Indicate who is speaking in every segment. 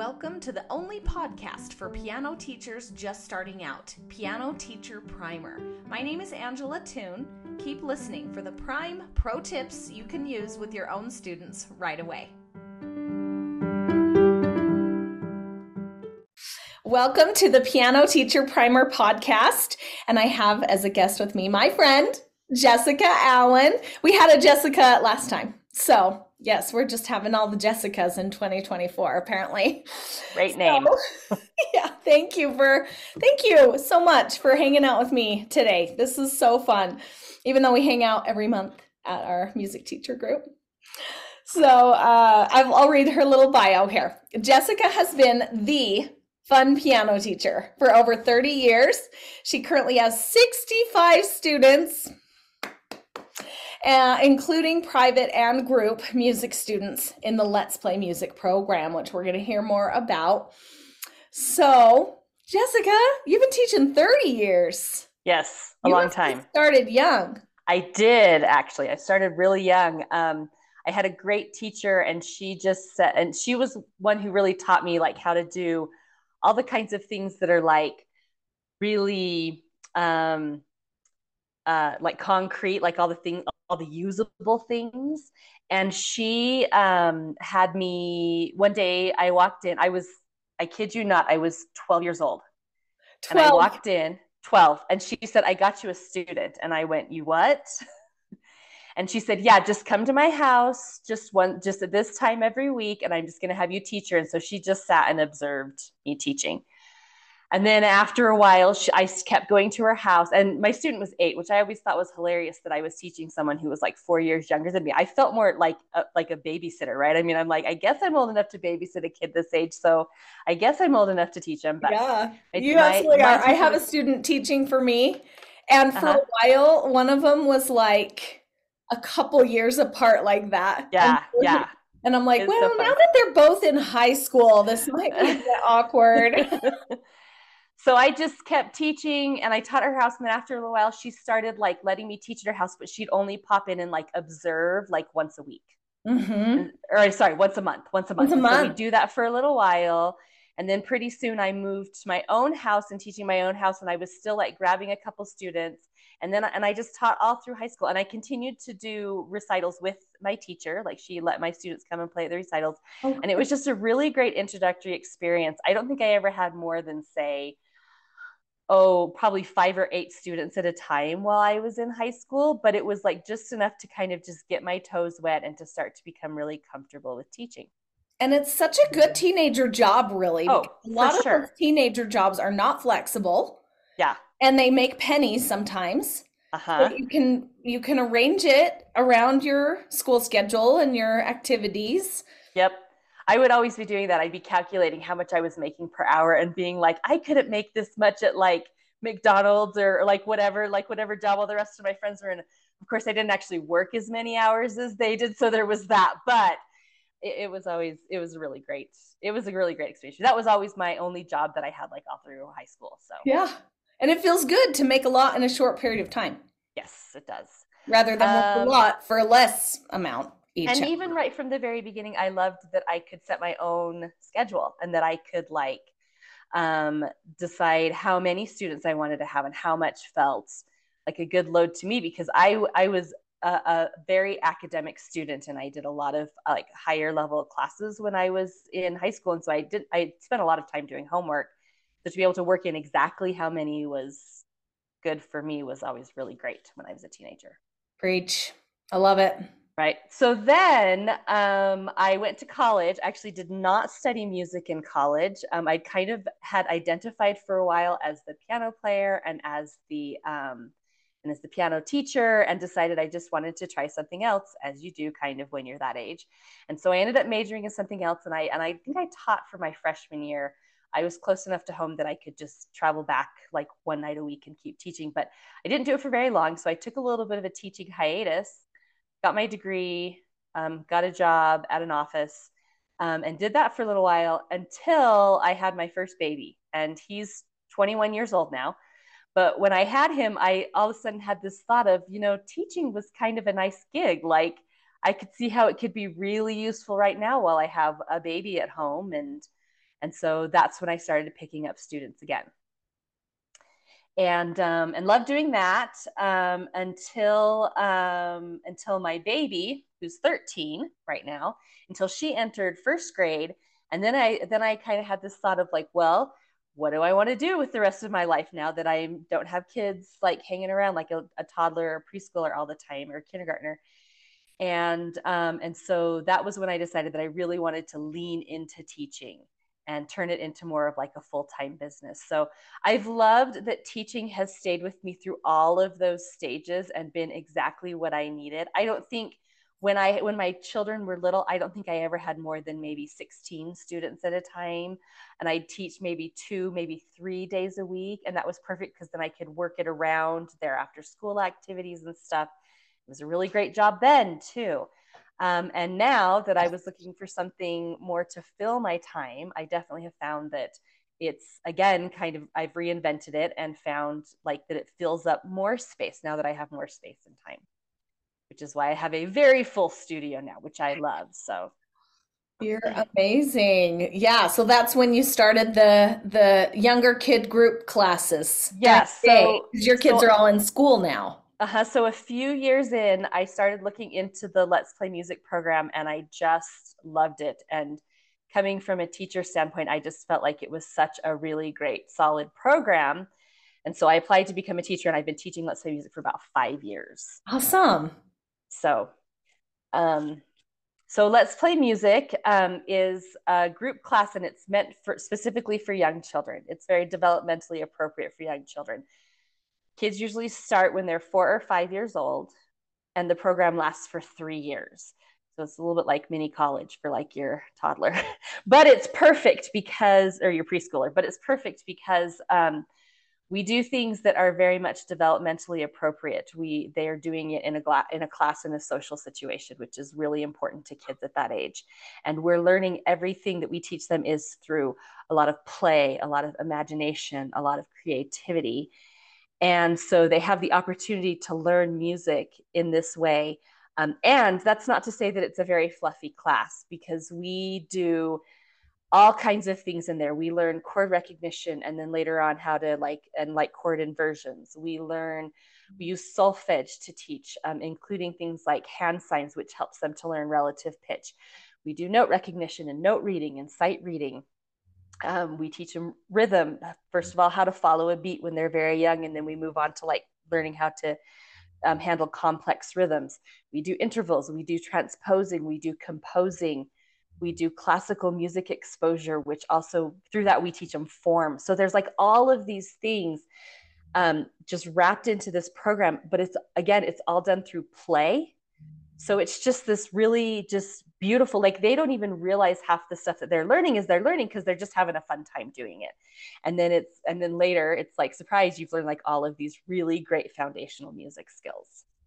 Speaker 1: Welcome to the only podcast for piano teachers just starting out, Piano Teacher Primer. My name is Angela Toon. Keep listening for the prime pro tips you can use with your own students right away. Welcome to the Piano Teacher Primer podcast, and I have as a guest with me my friend, Jessica Allen. We had a Jessica last time, so yes, we're just having all the Jessicas in 2024, apparently.
Speaker 2: Great name.
Speaker 1: Yeah, thank you so much for hanging out with me today. This is so fun, even though we hang out every month at our music teacher group. So I'll read her little bio here. Jessica has been the fun piano teacher for over 30 years. She currently has 65 students, including private and group music students in the Let's Play Music program, which we're going to hear more about. So, Jessica, you've been teaching 30 years.
Speaker 2: Yes, a long time.
Speaker 1: You started young.
Speaker 2: I did, actually. I started really young. I had a great teacher, and she just said, and she was one who really taught me like how to do all the kinds of things that are like really like concrete, like all the usable things. And she had me one day. I walked in. I kid you not, I was 12 years old.
Speaker 1: 12.
Speaker 2: And I walked in 12, and she said, "I got you a student." And I went, "You what?" And she said, "Yeah, just come to my house just at this time every week, and I'm just going to have you teach her." And so she just sat and observed me teaching. And then after a while, I kept going to her house, and my student was 8, which I always thought was hilarious that I was teaching someone who was like 4 years younger than me. I felt more like a babysitter, right? I mean, I'm like, I guess I'm old enough to babysit a kid this age, so I guess I'm old enough to teach him. But
Speaker 1: yeah, you absolutely are. I have a student teaching for me, and for a while, one of them was like a couple years apart like that.
Speaker 2: Yeah.
Speaker 1: And I'm like, well, now that they're both in high school, this might be a bit awkward.
Speaker 2: So I just kept teaching, and I taught her house. And then after a little while, she started like letting me teach at her house, but she'd only pop in and like observe like once a week.
Speaker 1: Mm-hmm.
Speaker 2: Once a month. So we do that for a little while. And then pretty soon I moved to my own house and teaching my own house. And I was still like grabbing a couple students. And I just taught all through high school. And I continued to do recitals with my teacher. Like she let my students come and play at the recitals. Okay. And it was just a really great introductory experience. I don't think I ever had more than probably 5 or 8 students at a time while I was in high school, but it was like just enough to kind of just get my toes wet and to start to become really comfortable with teaching.
Speaker 1: And it's such a good teenager job, really.
Speaker 2: Oh,
Speaker 1: a lot of those teenager jobs are not flexible.
Speaker 2: Yeah.
Speaker 1: And they make pennies sometimes.
Speaker 2: Uh-huh.
Speaker 1: So you can arrange it around your school schedule and your activities.
Speaker 2: Yep. I would always be doing that. I'd be calculating how much I was making per hour and being like, I couldn't make this much at like McDonald's or like whatever job all the rest of my friends were in. Of course, I didn't actually work as many hours as they did. So there was that, but it was really great. It was a really great experience. That was always my only job that I had like all through high school. So
Speaker 1: yeah. And it feels good to make a lot in a short period of time.
Speaker 2: Yes, it does.
Speaker 1: Rather than work a lot for a less amount.
Speaker 2: And even right from the very beginning, I loved that I could set my own schedule and that I could like decide how many students I wanted to have and how much felt like a good load to me, because I was a very academic student, and I did a lot of like higher level classes when I was in high school. And so I spent a lot of time doing homework. So to be able to work in exactly how many was good for me was always really great when I was a teenager.
Speaker 1: Preach. I love it.
Speaker 2: Right. So then I went to college. I actually did not study music in college. I kind of had identified for a while as the piano player and as the piano teacher, and decided I just wanted to try something else, as you do kind of when you're that age. And so I ended up majoring in something else. And I think I taught for my freshman year. I was close enough to home that I could just travel back like one night a week and keep teaching. But I didn't do it for very long. So I took a little bit of a teaching hiatus, got my degree, got a job at an office, and did that for a little while until I had my first baby. And he's 21 years old now. But when I had him, I all of a sudden had this thought of, teaching was kind of a nice gig. Like I could see how it could be really useful right now while I have a baby at home. And And so that's when I started picking up students again. And loved doing that until my baby, who's 13 right now, until she entered first grade. And then I kind of had this thought of like, well, what do I want to do with the rest of my life now that I don't have kids like hanging around like a toddler or preschooler all the time or a kindergartner. And so that was when I decided that I really wanted to lean into teaching and turn it into more of like a full-time business. So I've loved that teaching has stayed with me through all of those stages and been exactly what I needed. I don't think when my children were little, I don't think I ever had more than maybe 16 students at a time. And I'd teach maybe 2, maybe 3 days a week. And that was perfect because then I could work it around their after school activities and stuff. It was a really great job then too. And now that I was looking for something more to fill my time, I definitely have found that it's again kind of I've reinvented it and found like that it fills up more space now that I have more space and time, which is why I have a very full studio now, which I love. So
Speaker 1: You're amazing. Yeah, so that's when you started the younger kid group classes during
Speaker 2: yes,
Speaker 1: the day.
Speaker 2: so
Speaker 1: 'Cause your kids
Speaker 2: so
Speaker 1: are all in school now.
Speaker 2: So a few years in, I started looking into the Let's Play Music program, and I just loved it. And coming from a teacher standpoint, I just felt like it was such a really great, solid program. And so I applied to become a teacher, and I've been teaching Let's Play Music for about 5 years.
Speaker 1: Awesome.
Speaker 2: So, um, so Let's Play Music is a group class, and it's meant for specifically for young children. It's very developmentally appropriate for young children. Kids usually start when they're 4 or 5 years old, and the program lasts for 3 years. So it's a little bit like mini college for like your toddler, but it's perfect because, or your preschooler, but it's perfect because we do things that are very much developmentally appropriate. They are doing it in a class in a social situation, which is really important to kids at that age. And we're learning everything that we teach them is through a lot of play, a lot of imagination, a lot of creativity. And so they have the opportunity to learn music in this way. And that's not to say that it's a very fluffy class, because we do all kinds of things in there. We learn chord recognition, and then later on how to like chord inversions. We use solfege to teach, including things like hand signs, which helps them to learn relative pitch. We do note recognition and note reading and sight reading. We teach them rhythm, first of all, how to follow a beat when they're very young, and then we move on to like learning how to handle complex rhythms. We do intervals, we do transposing, we do composing, we do classical music exposure, which also through that we teach them form. So there's like all of these things just wrapped into this program, but it's all done through play. So it's just this really just beautiful, like they don't even realize half the stuff that they're learning because they're just having a fun time doing it. And then later it's like, surprise, you've learned like all of these really great foundational music skills.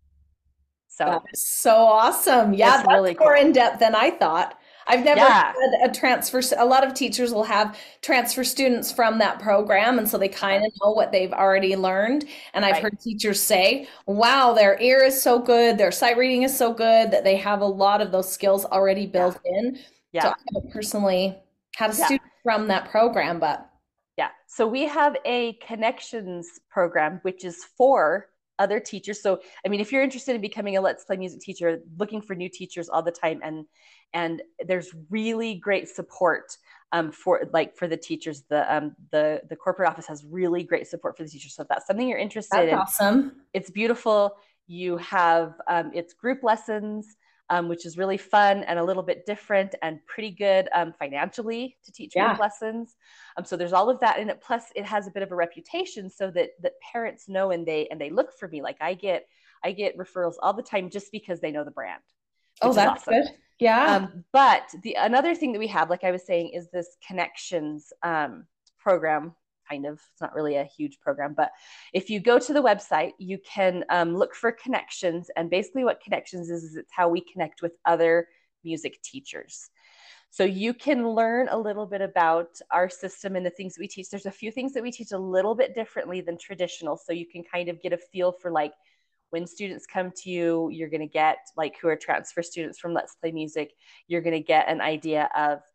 Speaker 2: So
Speaker 1: That's so awesome. Yeah,
Speaker 2: it's
Speaker 1: that's
Speaker 2: really
Speaker 1: more
Speaker 2: cool.
Speaker 1: in depth than I thought. I've never
Speaker 2: Yeah,
Speaker 1: had a transfer. A lot of teachers will have transfer students from that program, and so they kind of know what they've already learned. And I've
Speaker 2: right.
Speaker 1: heard teachers say, wow, their ear is so good, their sight reading is so good that they have a lot of those skills already
Speaker 2: Yeah,
Speaker 1: built in. So I
Speaker 2: yeah,
Speaker 1: haven't personally had a
Speaker 2: yeah.
Speaker 1: student from that program, but
Speaker 2: Yeah. So we have a connections program, which is for other teachers. So, I mean, if you're interested in becoming a Let's Play Music teacher, looking for new teachers all the time, and there's really great support for the teachers. The corporate office has really great support for the teachers. So if that's something you're interested
Speaker 1: that's
Speaker 2: in,
Speaker 1: awesome.
Speaker 2: it's beautiful. You have it's group lessons, which is really fun and a little bit different and pretty good financially to teach group
Speaker 1: Yeah.
Speaker 2: lessons. So there's all of that in it. Plus, it has a bit of a reputation, so that parents know, and they look for me. Like I get referrals all the time just because they know the brand,
Speaker 1: Oh,
Speaker 2: which is
Speaker 1: that's
Speaker 2: awesome.
Speaker 1: good. Yeah.
Speaker 2: But the another thing that we have, like I was saying, is this connections program. Kind of, it's not really a huge program, but if you go to the website, you can look for connections. And basically, what connections is it's how we connect with other music teachers. So you can learn a little bit about our system and the things we teach. There's a few things that we teach a little bit differently than traditional. So you can kind of get a feel for like when students come to you, you're going to get like who are transfer students from Let's Play Music, you're going to get an idea of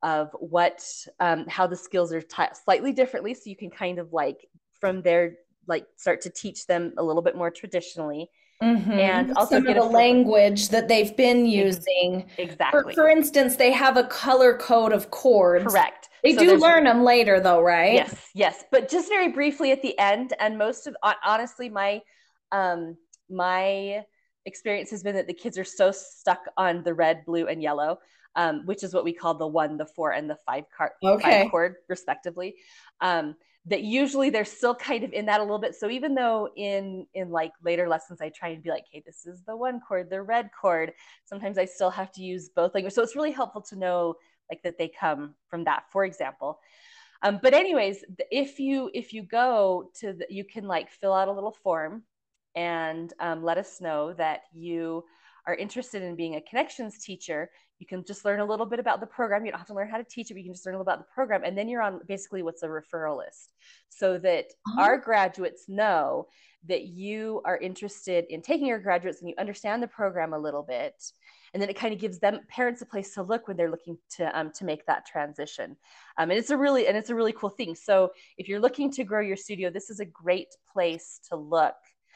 Speaker 2: what how the skills are slightly differently, so you can kind of like from there like start to teach them a little bit more traditionally, and also
Speaker 1: Some of
Speaker 2: get a
Speaker 1: the
Speaker 2: feel for
Speaker 1: language that they've been using.
Speaker 2: exactly
Speaker 1: For instance, they have a color code of chords.
Speaker 2: correct.
Speaker 1: They
Speaker 2: So
Speaker 1: do
Speaker 2: there's
Speaker 1: learn them later, though, right?
Speaker 2: yes, but just very briefly at the end. And most of honestly, um, my experience has been that the kids are so stuck on the red, blue, and yellow, which is what we call the 1, the 4, and the 5
Speaker 1: Okay.
Speaker 2: chord, respectively. Um, that usually they're still kind of in that a little bit. So even though in like later lessons I try and be like, hey, this is the 1 chord, the red chord. Sometimes I still have to use both languages. So it's really helpful to know like that they come from that, for example. But anyways, if you go to you can like fill out a little form and let us know that you are interested in being a connections teacher. You can just learn a little bit about the program. You don't have to learn how to teach it, but you can just learn a little about the program. And then you're on basically what's a referral list, so that our graduates know that you are interested in taking your graduates and you understand the program a little bit. And then it kind of gives them parents a place to look when they're looking to make that transition. And it's a really cool thing. So if you're looking to grow your studio, this is a great place to look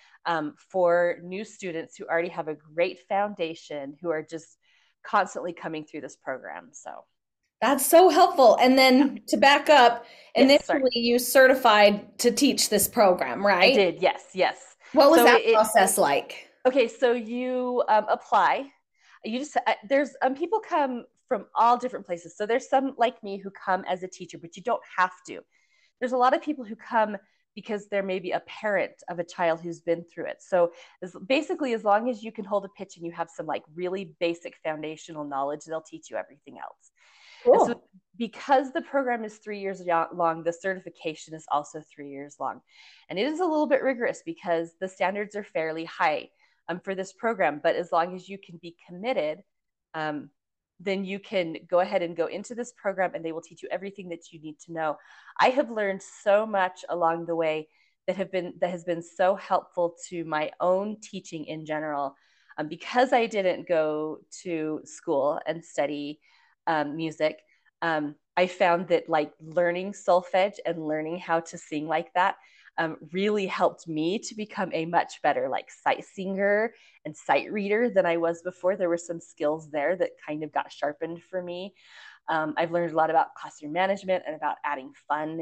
Speaker 2: for new students who already have a great foundation, who are just constantly coming through this program. So
Speaker 1: That's so helpful. And
Speaker 2: yeah.
Speaker 1: then to back up,
Speaker 2: Yes, sorry.
Speaker 1: initially you certified to teach this program,
Speaker 2: I
Speaker 1: right?
Speaker 2: did. Yes.
Speaker 1: What was
Speaker 2: So
Speaker 1: that process like?
Speaker 2: okay. So you apply. You just there's people come from all different places. So there's some like me who come as a teacher, but you don't have to. There's a lot of people who come because they're maybe a parent of a child who's been through it. So basically, as long as you can hold a pitch and you have some like really basic foundational knowledge, they'll teach you everything else. And so
Speaker 1: Cool.
Speaker 2: because the program is 3 years long, the certification is also 3 years long. And it is a little bit rigorous because the standards are fairly high for this program. But as long as you can be committed, um, then you can go ahead and go into this program and they will teach you everything that you need to know. I have learned so much along the way that has been so helpful to my own teaching in general. Because I didn't go to school and study music, I found that like learning solfege and learning how to sing like that really helped me to become a much better like sight singer and sight reader than I was before. There were some skills there that kind of got sharpened for me. I've learned a lot about classroom management and about adding fun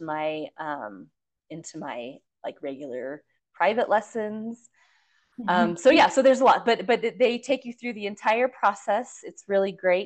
Speaker 2: into my like regular private lessons. So yeah, so there's a lot, but they take you through the entire process. It's really great.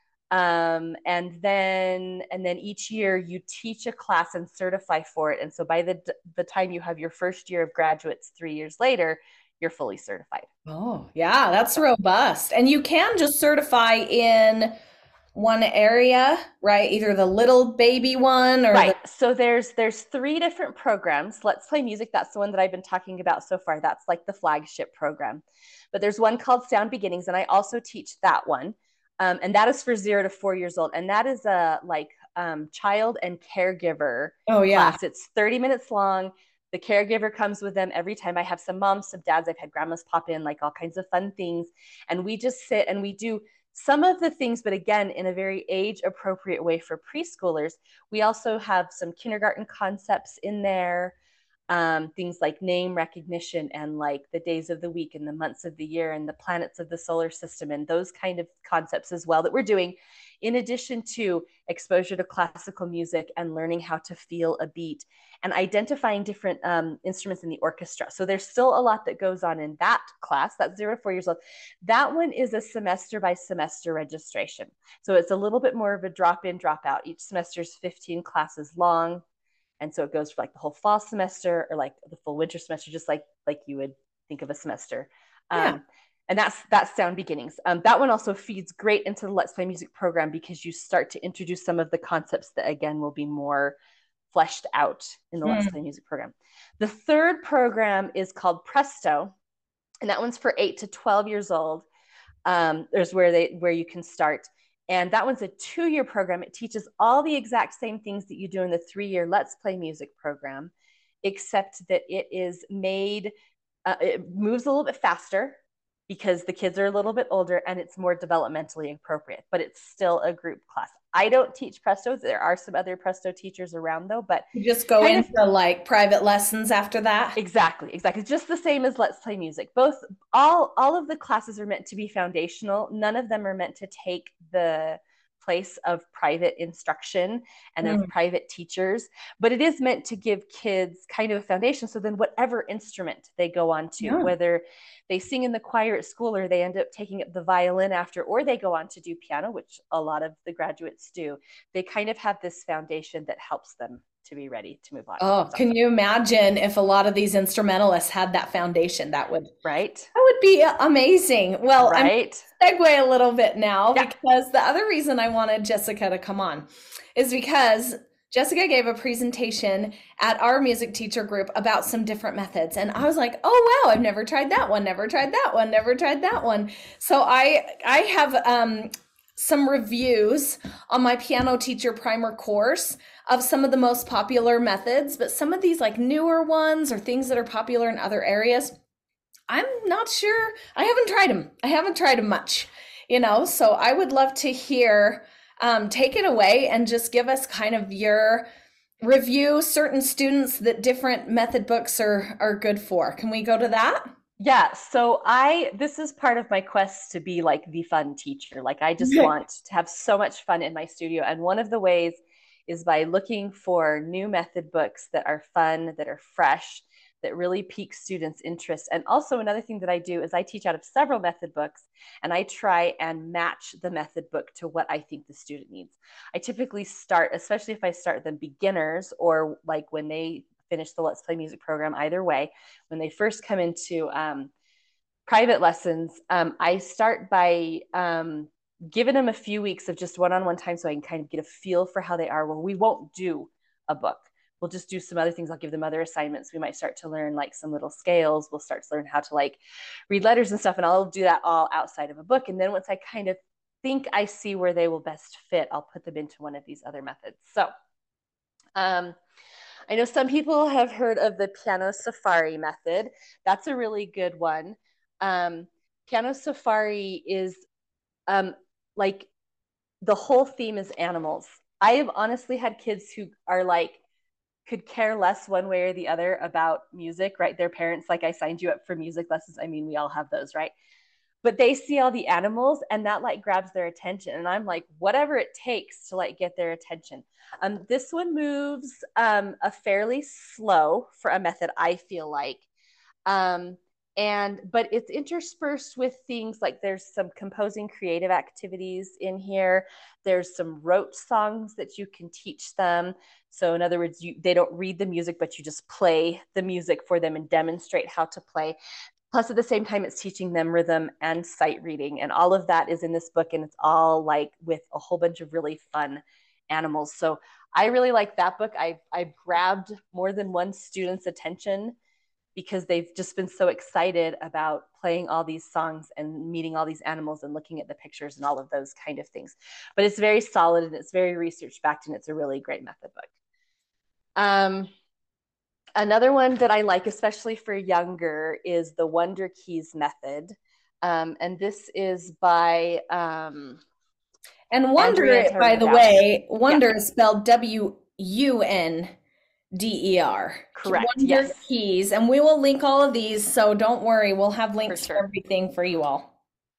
Speaker 2: And then each year you teach a class and certify for it. And so by the time you have your first year of graduates 3 years later, you're fully certified.
Speaker 1: Oh, yeah, that's
Speaker 2: So
Speaker 1: robust. And you can just certify in one area, right? Either the little baby one or
Speaker 2: right.
Speaker 1: the.
Speaker 2: So there's 3 different programs. Let's Play Music. That's the one that I've been talking about so far. That's like the flagship program. But there's one called Sound Beginnings, and I also teach that one. And that is for 0 to 4 years old. And that is a like child and caregiver
Speaker 1: Oh, yeah.
Speaker 2: class. It's 30 minutes long. The caregiver comes with them every time. I have some moms, some dads. I've had grandmas pop in, like all kinds of fun things. And we just sit and we do some of the things, but again, in a very age appropriate way for preschoolers. We also have some kindergarten concepts in there, things like name recognition and like the days of the week and the months of the year and the planets of the solar system and those kind of concepts as well that we're doing, in addition to exposure to classical music and learning how to feel a beat and identifying different instruments in the orchestra. So there's still a lot that goes on in that class. That's 0 to 4 years old. That one is a semester by semester registration. So it's a little bit more of a drop in, drop out. Each semester is 15 classes long. And so it goes for like the whole fall semester or like the full winter semester, just like you would think of a semester.
Speaker 1: Yeah.
Speaker 2: And that's Sound Beginnings. That one also feeds great into the Let's Play Music program because you start to introduce some of the concepts that again will be more fleshed out in the Let's Play Music program. The third program is called Presto, and that one's for 8 to 12 years old. There's where you can start. And that one's a 2-year program. It teaches all the exact same things that you do in the 3-year Let's Play Music program, except that it is made, it moves a little bit faster because the kids are a little bit older and it's more developmentally appropriate, but it's still a group class. I don't teach Presto. There are some other Presto teachers around though, but
Speaker 1: You just go
Speaker 2: kind of
Speaker 1: into like private lessons after that?
Speaker 2: exactly. Just the same as Let's Play Music. Both all of the classes are meant to be foundational. None of them are meant to take the place of private instruction and of
Speaker 1: Mm.
Speaker 2: private teachers, but it is meant to give kids kind of a foundation. So then whatever instrument they go on to,
Speaker 1: Yeah.
Speaker 2: whether they sing in the choir at school or they end up taking up the violin after, or they go on to do piano, which a lot of the graduates do, they kind of have this foundation that helps them to be ready to move on.
Speaker 1: Oh,
Speaker 2: So,
Speaker 1: can you imagine if a lot of these instrumentalists had that foundation?
Speaker 2: right.
Speaker 1: That would be amazing. Well, I'm
Speaker 2: Right.
Speaker 1: segue a little bit now
Speaker 2: Yeah.
Speaker 1: because the other reason I wanted Jessica to come on is because Jessica gave a presentation at our music teacher group about some different methods. And I was like, oh, wow, I've never tried that one, never tried that one, never tried that one. So I have some reviews on my piano teacher primer course of some of the most popular methods, but some of these like newer ones or things that are popular in other areas, I'm not sure. I haven't tried them. I haven't tried them much, so I would love to hear, take it away and just give us kind of your review, certain students that different method books are good for. Can we go to that?
Speaker 2: Yeah, so this is part of my quest to be like the fun teacher. Like I just want to have so much fun in my studio. And one of the ways is by looking for new method books that are fun, that are fresh, that really pique students' interest. And also another thing that I do is I teach out of several method books and I try and match the method book to what I think the student needs. I typically start, especially if I start them beginners or like when they finish the Let's Play Music program, either way, when they first come into private lessons, I start by giving them a few weeks of just one-on-one time so I can kind of get a feel for how they are, where we won't do a book. We'll just do some other things. I'll give them other assignments. We might start to learn like some little scales. We'll start to learn how to like read letters and stuff. And I'll do that all outside of a book. And then once I kind of think I see where they will best fit, I'll put them into one of these other methods. So I know some people have heard of the Piano Safari method. That's a really good one. Piano Safari is like the whole theme is animals. I have honestly had kids who are like, could care less one way or the other about music, right? Their parents, like, I signed you up for music lessons. I mean, we all have those, right? But they see all the animals and that like grabs their attention. And I'm like, whatever it takes to like get their attention. This one moves a fairly slow for a method, I feel like. But it's interspersed with things like there's some composing creative activities in here. There's some rote songs that you can teach them. So in other words, they don't read the music, but you just play the music for them and demonstrate how to play. Plus, at the same time, it's teaching them rhythm and sight reading. And all of that is in this book. And it's all like with a whole bunch of really fun animals. So I really like that book. I've grabbed more than one student's attention because they've just been so excited about playing all these songs and meeting all these animals and looking at the pictures and all of those kind of things. But it's very solid and it's very research backed and it's a really great method book. Another one that I like, especially for younger, is the Wonder Keys method. And this is by
Speaker 1: And Wonder,
Speaker 2: Andrea
Speaker 1: by the
Speaker 2: Tarabowski.
Speaker 1: way, Wonder
Speaker 2: Yeah.
Speaker 1: is spelled WUNDER.
Speaker 2: Correct.
Speaker 1: Wonder
Speaker 2: Yes.
Speaker 1: Keys. And we will link all of these, so don't worry. We'll have links
Speaker 2: For
Speaker 1: for
Speaker 2: sure.
Speaker 1: everything for you all.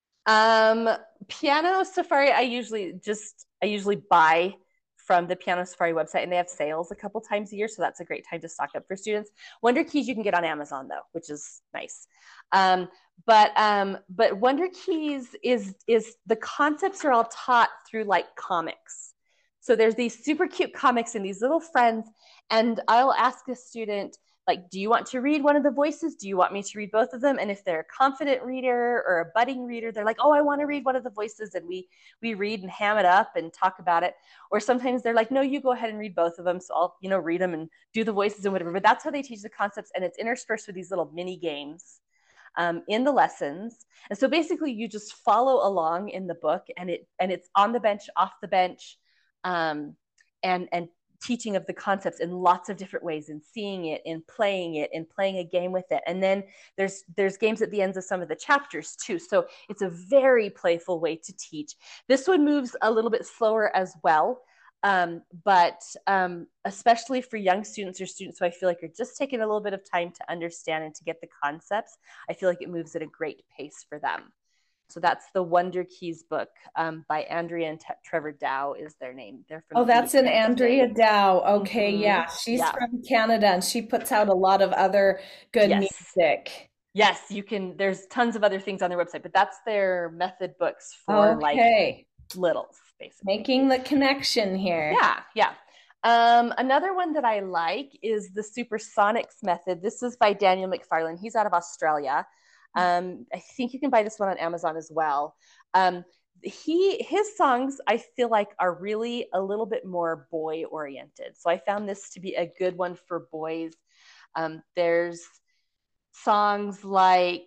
Speaker 2: Piano Safari, I usually buy from the Piano Safari website, and they have sales a couple times a year, so that's a great time to stock up for students. Wonder Keys you can get on Amazon though, which is nice. But Wonder Keys is the concepts are all taught through like comics. So there's these super cute comics and these little friends, and I'll ask a student, like, do you want to read one of the voices? Do you want me to read both of them? And if they're a confident reader or a budding reader, they're like, oh, I want to read one of the voices. And we read and ham it up and talk about it. Or sometimes they're like, no, you go ahead and read both of them. So I'll, read them and do the voices and whatever. But that's how they teach the concepts. And it's interspersed with these little mini games in the lessons. And so basically you just follow along in the book and it's on the bench, off the bench, and teaching of the concepts in lots of different ways, and seeing it and playing a game with it. And then there's games at the ends of some of the chapters too. So it's a very playful way to teach. This one moves a little bit slower as well. But especially for young students or students who I feel like are just taking a little bit of time to understand and to get the concepts, I feel like it moves at a great pace for them. So that's the Wonder Keys book by Andrea and Trevor Dow is their name. They're from
Speaker 1: Oh, that's an Andrea
Speaker 2: State.
Speaker 1: Dow. Okay,
Speaker 2: Mm-hmm.
Speaker 1: yeah. She's
Speaker 2: Yeah.
Speaker 1: from Canada and she puts out a lot of other good
Speaker 2: Yes.
Speaker 1: music.
Speaker 2: Yes, you can. There's tons of other things on their website, but that's their method books for like littles, basically.
Speaker 1: Making the connection here.
Speaker 2: Yeah. Another one that I like is the Supersonics method. This is by Daniel McFarlane. He's out of Australia. I think you can buy this one on Amazon as well. His songs I feel like are really a little bit more boy oriented. So I found this to be a good one for boys. There's songs like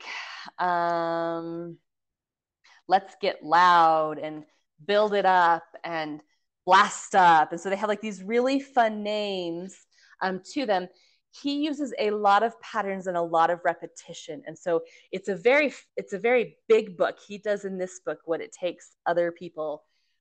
Speaker 2: Let's Get Loud and Build It Up and Blast Up. And so they have like these really fun names to them. He uses a lot of patterns and a lot of repetition. And so it's a very big book. He does in this book what it takes other people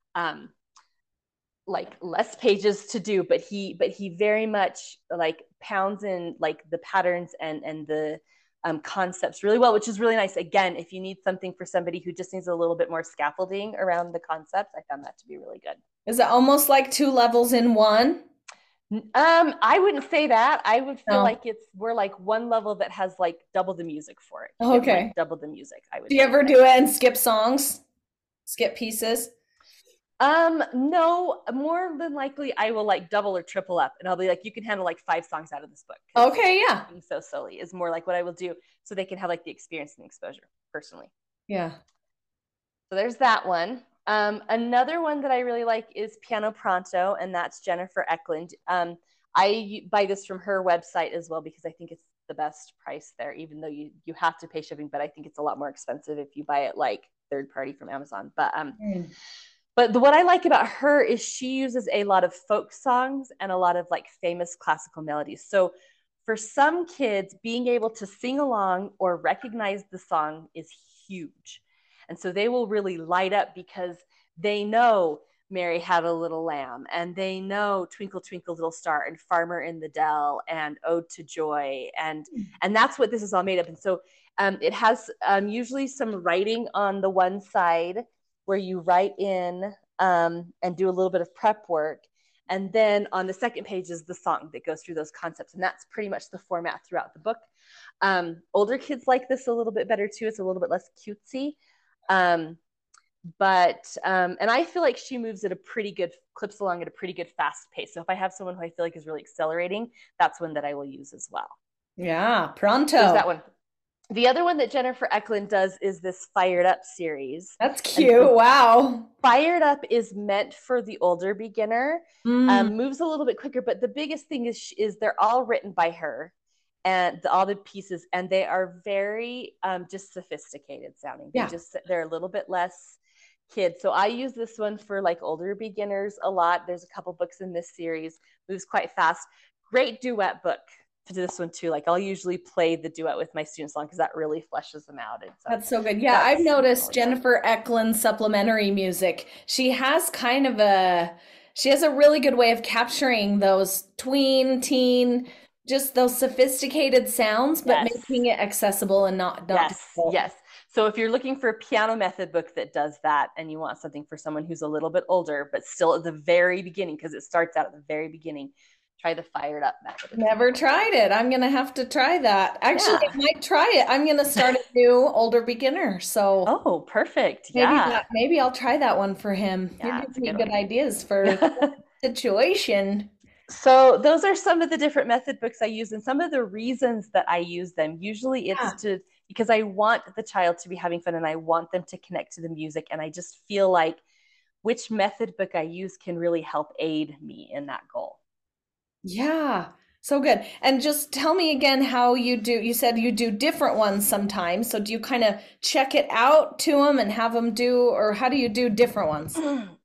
Speaker 2: like less pages to do, but he very much like pounds in like the patterns and the concepts really well, which is really nice. Again, if you need something for somebody who just needs a little bit more scaffolding around the concepts, I found that to be really good.
Speaker 1: Is it almost like 2 levels in one?
Speaker 2: I wouldn't say that. I would feel like we're like one level that has like double the music for it.
Speaker 1: Okay.
Speaker 2: Like double the music. I would.
Speaker 1: Do you ever do it and skip songs? Skip pieces?
Speaker 2: No, more than likely I will like double or triple up and I'll be like, you can handle like 5 songs out of this book.
Speaker 1: Okay, yeah.
Speaker 2: Being so silly is more like what I will do so they can have like the experience and the exposure personally.
Speaker 1: Yeah.
Speaker 2: So there's that one. Another one that I really like is Piano Pronto, and that's Jennifer Eklund. I buy this from her website as well because I think it's the best price there, even though you have to pay shipping, but I think it's a lot more expensive if you buy it like third party from Amazon. But what I like about her is she uses a lot of folk songs and a lot of like famous classical melodies. So for some kids, being able to sing along or recognize the song is huge. And so they will really light up because they know Mary Had a Little Lamb, and they know Twinkle, Twinkle, Little Star, and Farmer in the Dell, and Ode to Joy. And that's what this is all made of. And so it has usually some writing on the one side where you write in and do a little bit of prep work. And then on the second page is the song that goes through those concepts. And that's pretty much the format throughout the book. Older kids like this a little bit better too. It's a little bit less cutesy. And I feel like she moves at a pretty good, clips along at a pretty good fast pace. So if I have someone who I feel like is really accelerating, that's one that I will use as well.
Speaker 1: Yeah, Pronto.
Speaker 2: There's that one. The other one that Jennifer Eklund does is this Fired Up series.
Speaker 1: That's cute. Wow.
Speaker 2: Fired Up is meant for the older beginner. Moves a little bit quicker, but the biggest thing is they're all written by her, and all the pieces, and they are very just sophisticated sounding. They're a little bit less kid. So I use this one for like older beginners a lot. There's a couple books in this series. Moves quite fast. Great duet book to this one too. Like I'll usually play the duet with my students along because that really fleshes them out. And so
Speaker 1: that's so good. Yeah, I've noticed Jennifer Eklund supplementary music. She has a really good way of capturing those tween, teen, just those sophisticated sounds, but making it accessible and not difficult.
Speaker 2: Yes. So if you're looking for a piano method book that does that, and you want something for someone who's a little bit older, but still at the very beginning, because it starts out at the very beginning, try the Fired Up method.
Speaker 1: Never tried it. I'm going to have to try that. Actually, I might try it. I'm going to start a new older beginner. So
Speaker 2: oh, perfect.
Speaker 1: Maybe I'll try that one for him. You're giving me good ideas for the situation.
Speaker 2: So those are some of the different method books I use, and some of the reasons that I use them. Usually it's because I want the child to be having fun and I want them to connect to the music. And I just feel like which method book I use can really help aid me in that goal.
Speaker 1: Yeah, so good. And just tell me again how you do. You said you do different ones sometimes. So do you kind of check it out to them and have them do, or how do you do different ones?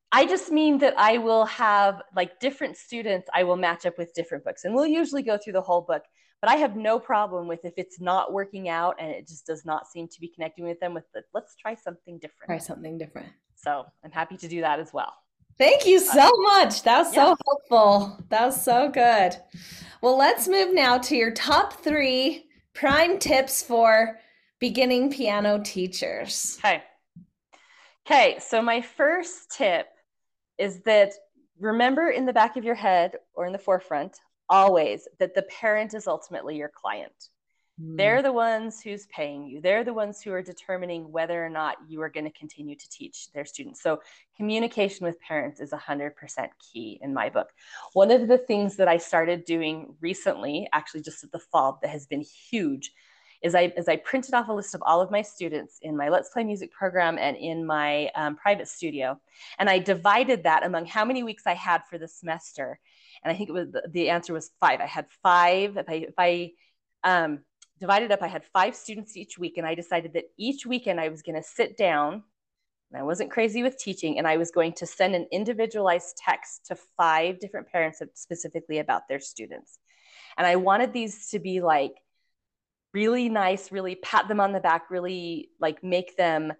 Speaker 2: I just mean that I will have like different students, I will match up with different books. And we'll usually go through the whole book, but I have no problem with if it's not working out and it just does not seem to be connecting with them with the let's try something different.
Speaker 1: Try something different.
Speaker 2: So I'm happy to do that as well.
Speaker 1: Thank you
Speaker 2: But
Speaker 1: so much. That was
Speaker 2: yeah.
Speaker 1: so helpful. That was so good. Well, let's move now to your top three prime tips for beginning piano teachers.
Speaker 2: Okay. Okay. So my first tip is that remember in the back of your head or in the forefront always that the parent is ultimately your client.
Speaker 1: Mm.
Speaker 2: They're the ones who's paying you. They're the ones who are determining whether or not you are going to continue to teach their students. So communication with parents is 100% key in my book. One of the things that I started doing recently, actually just at the fall, that has been huge, is I printed off a list of all of my students in my Let's Play Music program and in my private studio. And I divided that among how many weeks I had for the semester. And I think it was the answer was 5. I had 5. If I divided up, I had 5 students each week. And I decided that each weekend I was going to sit down, and I wasn't crazy with teaching, and I was going to send an individualized text to 5 different parents specifically about their students. And I wanted these to be like really nice, really pat them on the back, really like make them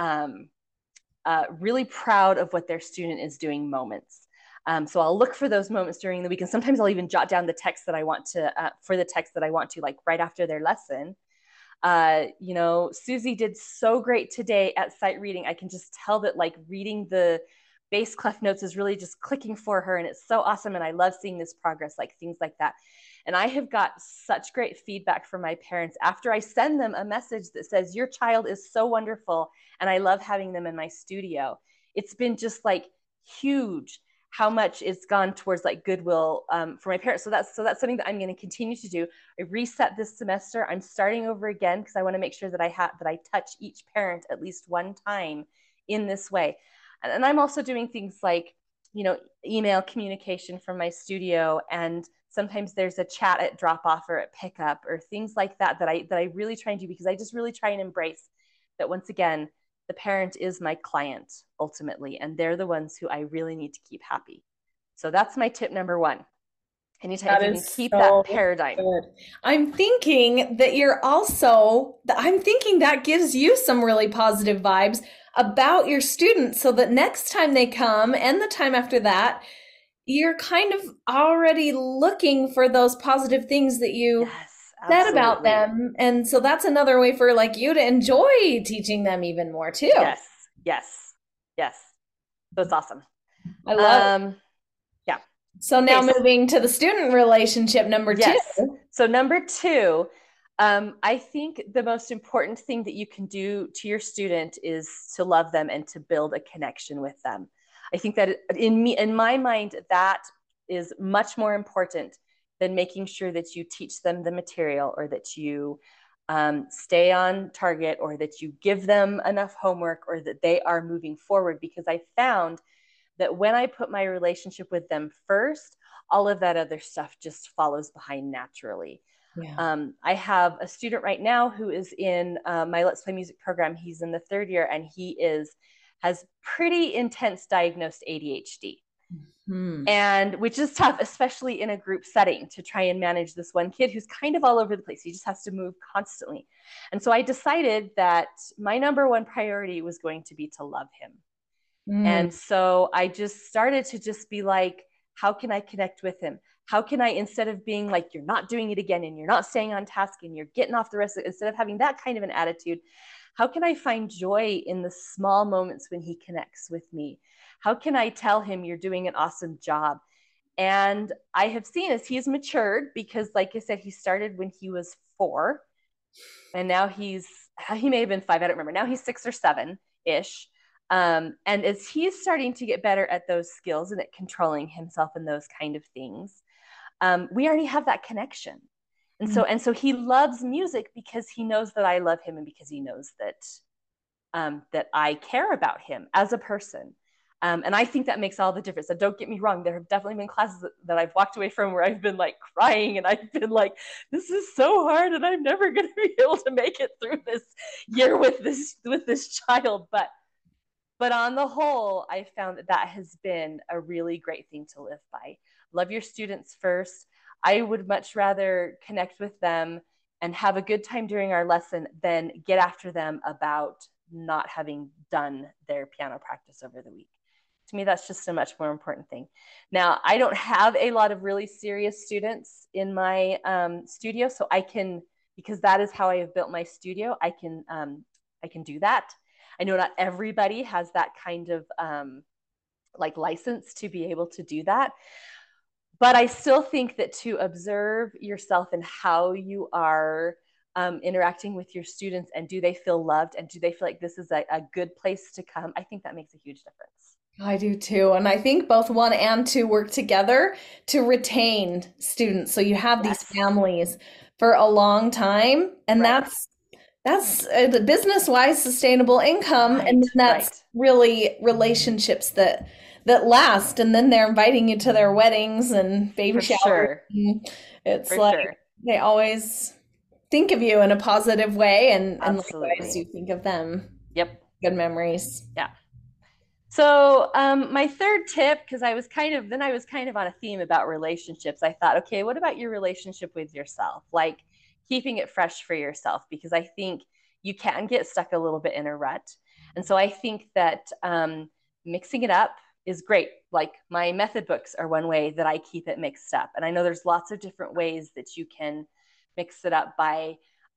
Speaker 2: really proud of what their student is doing moments. So I'll look for those moments during the week, and sometimes I'll even jot down the text that I want to for the text that I want to, like right after their lesson. You know, Susie did so great today at sight reading. I can just tell that like reading the bass clef notes is really just clicking for her, and it's so awesome. And I love seeing this progress, like things like that. And I have got such great feedback from my parents after I send them a message that says, your child is so wonderful, and I love having them in my studio. It's been just like huge how much it's gone towards like goodwill for my parents. So that's something that I'm going to continue to do. I reset this semester. I'm starting over again because I want to make sure that I touch each parent at least one time in this way. And I'm also doing things like, you know, email communication from my studio, and sometimes there's a chat at drop off or at pickup or things like that that I really try and do, because I just really try and embrace that once again the parent is my client ultimately, and they're the ones who I really need to keep happy. So that's my tip number 1. Anytime
Speaker 1: That
Speaker 2: if you can
Speaker 1: is
Speaker 2: keep that
Speaker 1: so
Speaker 2: paradigm.
Speaker 1: good. I'm thinking I'm thinking that gives you some really positive vibes about your students so that next time they come and the time after that, you're kind of already looking for those positive things that you
Speaker 2: Yes,
Speaker 1: said about
Speaker 2: absolutely.
Speaker 1: them. And so that's another way for like you to enjoy teaching them even more too.
Speaker 2: Yes, yes, yes. So it's awesome.
Speaker 1: I love it.
Speaker 2: Um, yeah.
Speaker 1: So now
Speaker 2: Okay.
Speaker 1: moving to the student relationship number 2.
Speaker 2: Yes. So number 2, I think the most important thing that you can do to your student is to love them and to build a connection with them. I think that in my mind, that is much more important than making sure that you teach them the material, or that you stay on target, or that you give them enough homework, or that they are moving forward. Because I found that when I put my relationship with them first, all of that other stuff just follows behind naturally.
Speaker 1: Yeah.
Speaker 2: I have a student right now who is in my Let's Play Music program. He's in the 3rd year, and has pretty intense diagnosed ADHD.
Speaker 1: Hmm.
Speaker 2: And which is tough, especially in a group setting, to try and manage this one kid who's kind of all over the place. He just has to move constantly. And so I decided that my number 1 priority was going to be to love him.
Speaker 1: Hmm.
Speaker 2: And so I just started to just be like, how can I connect with him? How can I, instead of being like, you're not doing it again, and you're not staying on task, and you're getting off the rest of it, instead of having that kind of an attitude, how can I find joy in the small moments when he connects with me? How can I tell him you're doing an awesome job? And I have seen as he's matured, because like I said, he started when he was 4, and now he may have been 5, I don't remember. Now he's 6 or 7-ish. And as he's starting to get better at those skills and at controlling himself and those kind of things, we already have that connection. And so he loves music because he knows that I love him, and because he knows that I care about him as a person. And I think that makes all the difference. So don't get me wrong. There have definitely been classes that I've walked away from where I've been like crying, and I've been like, this is so hard, and I'm never going to be able to make it through this year with this child. But But on the whole, I found that that has been a really great thing to live by. Love your students first. I would much rather connect with them and have a good time during our lesson than get after them about not having done their piano practice over the week. To me, that's just a much more important thing. Now, I don't have a lot of really serious students in my studio, so I can, because that is how I have built my studio, I can do that. I know not everybody has that kind of like license to be able to do that. But I still think that to observe yourself and how you are interacting with your students, and do they feel loved, and do they feel like this is a good place to come, I think that makes a huge difference.
Speaker 1: I do too. And I think both one and two work together to retain students. So you have these
Speaker 2: Yes.
Speaker 1: families for a long time, and
Speaker 2: Right.
Speaker 1: that's the business-wise sustainable income, and then that's really relationships that last, and then they're inviting you to their weddings and baby
Speaker 2: For
Speaker 1: showers.
Speaker 2: sure.
Speaker 1: It's
Speaker 2: For
Speaker 1: like
Speaker 2: sure.
Speaker 1: they always think of you in a positive way, and likewise
Speaker 2: Absolutely.
Speaker 1: you think of them.
Speaker 2: Yep.
Speaker 1: Good memories.
Speaker 2: Yeah. So my third tip, because I was kind of on a theme about relationships. I thought, okay, what about your relationship with yourself? Like keeping it fresh for yourself, because I think you can get stuck a little bit in a rut. And so I think that mixing it up is great. Like my method books are one way that I keep it mixed up. And I know there's lots of different ways that you can mix it up by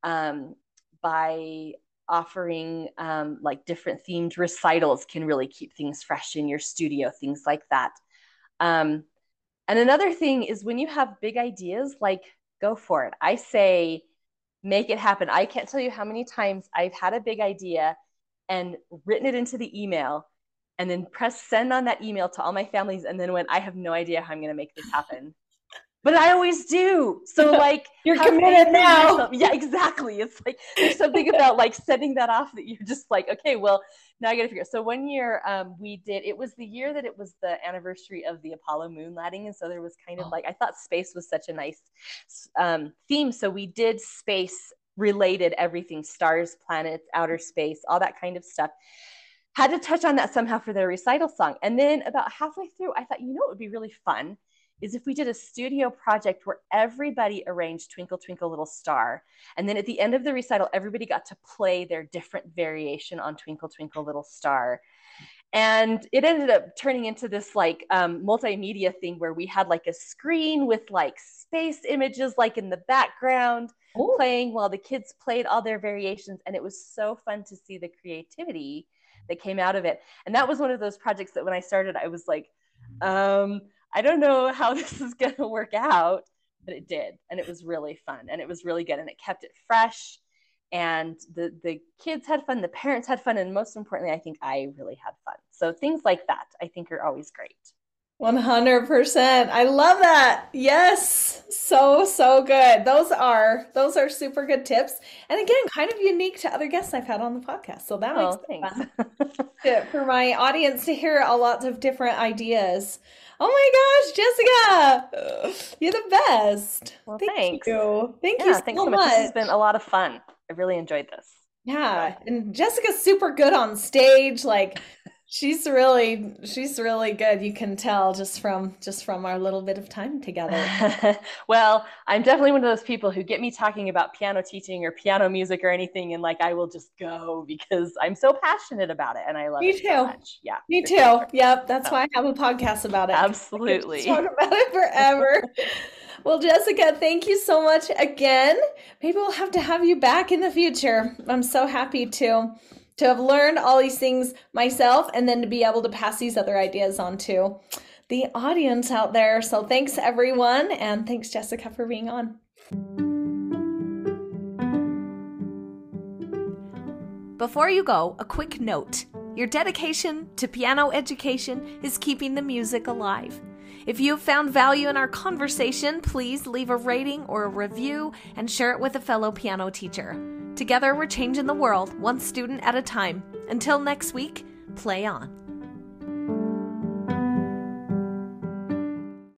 Speaker 2: offering like different themed recitals can really keep things fresh in your studio, things like that. And another thing is when you have big ideas, like go for it. I say, make it happen. I can't tell you how many times I've had a big idea and written it into the email and then press send on that email to all my families. And then when I have no idea how I'm going to make this happen, but I always do. So like
Speaker 1: you're committed now.
Speaker 2: Yeah, exactly. It's like there's something about like sending that off that you're just like, okay, well, now I got to figure it. So one year it was the year that it was the anniversary of the Apollo moon landing. And so there was kind of like, I thought space was such a nice theme. So we did space related everything, stars, planets, outer space, all that kind of stuff. Had to touch on that somehow for their recital song. And then about halfway through, I thought, what would be really fun is if we did a studio project where everybody arranged Twinkle, Twinkle, Little Star. And then at the end of the recital, everybody got to play their different variation on Twinkle, Twinkle, Little Star. And it ended up turning into this like multimedia thing where we had like a screen with like space images like in the background playing while the kids played all their variations. And it was so fun to see the creativity that came out of it. And that was one of those projects that when I started, I was like, I don't know how this is going to work out, but it did. And it was really fun and it was really good. And it kept it fresh. And the kids had fun, the parents had fun. And most importantly, I think I really had fun. So things like that, I think are always great.
Speaker 1: 100%. I love that. Yes. So good. Those are super good tips. And again, kind of unique to other guests I've had on the podcast. So that makes it fun for my audience to hear a lot of different ideas. Oh my gosh, Jessica, you're the best.
Speaker 2: Well,
Speaker 1: thanks. Thank you
Speaker 2: thanks so much. This has been a lot of fun. I really enjoyed this.
Speaker 1: Yeah. And Jessica's super good on stage. Like she's really good. You can tell just from our little bit of time together.
Speaker 2: Well, I'm definitely one of those people who get me talking about piano teaching or piano music or anything, and like I will just go because I'm so passionate about it and I love it so much. Yeah.
Speaker 1: Me too. Sure. Yep. That's why I have a podcast about it.
Speaker 2: Absolutely.
Speaker 1: Talk about it forever. Well, Jessica, thank you so much again. Maybe we'll have to have you back in the future. I'm so happy to have learned all these things myself and then to be able to pass these other ideas on to the audience out there. So thanks everyone. And thanks Jessica for being on. Before you go, a quick note. Your dedication to piano education is keeping the music alive. If you have found value in our conversation, please leave a rating or a review and share it with a fellow piano teacher. Together, we're changing the world, one student at a time. Until next week, play on.